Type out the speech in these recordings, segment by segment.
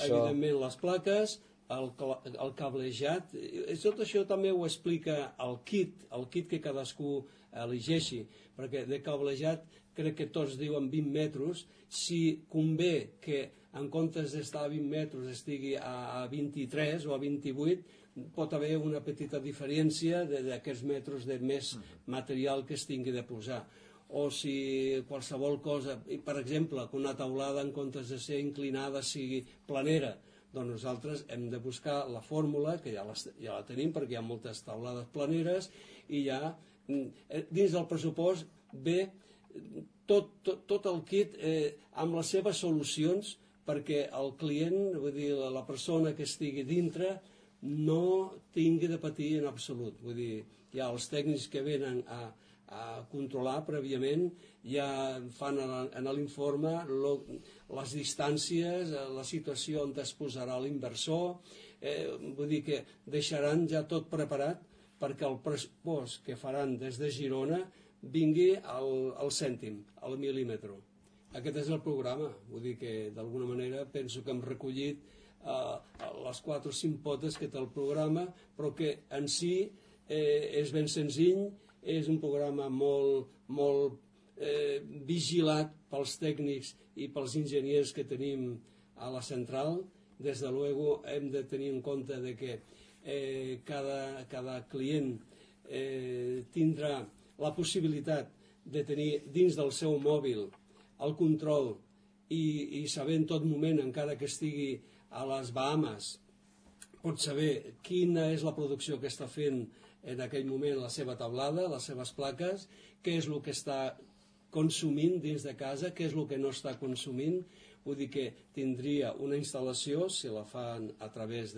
evidentment les plaques, el cablejat, tot això també ho explica el kit que cadascú elegeixi, perquè de cablejat crec que tots diuen 20 metres, si convé que en comptes d'estar a 20 metres estigui a 23 o a 28, pot haver una petita diferència d'aquests metres de més material que es tingui de posar. O si qualsevol cosa, per exemple, que una teulada en comptes de ser inclinada sigui planera, doncs nosaltres hem de buscar la fórmula, que ja la tenim perquè hi ha moltes teulades planeres, i ja dins del pressupost ve tot el kit amb les seves solucions perquè el client, vull dir, la persona que estigui dintre, no tingui de patir en absolut. Vull dir, hi ha els tècnics que venen a controlar prèviament, ja fan en l'informe les distàncies, la situació on es posarà l'inversor, vull dir que deixaran ja tot preparat perquè el pressupost que faran des de Girona vingui al cèntim, al mil·límetre. Aquest és el programa, vull dir que d'alguna manera penso que hem recollit les 4 o 5 potes que té el programa, però que en si és ben senzill, és un programa molt vigilat pels tècnics i pels enginyers que tenim a la central. Des de luego hem de tenir en compte de que cada client tindrà la possibilitat de tenir dins del seu mòbil el control i saber en tot moment, encara que estigui a les Bahamas, pot saber quina és la producció que està fent en aquell moment la seva taulada, les seves plaques, què és el que està consumint dins de casa, què és el que no està consumint. Vull dir que tindria una instal·lació, si la fan a través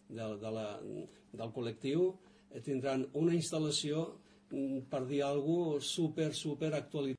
del col·lectiu, tindran una instal·lació, per dir alguna cosa, super actualitzada.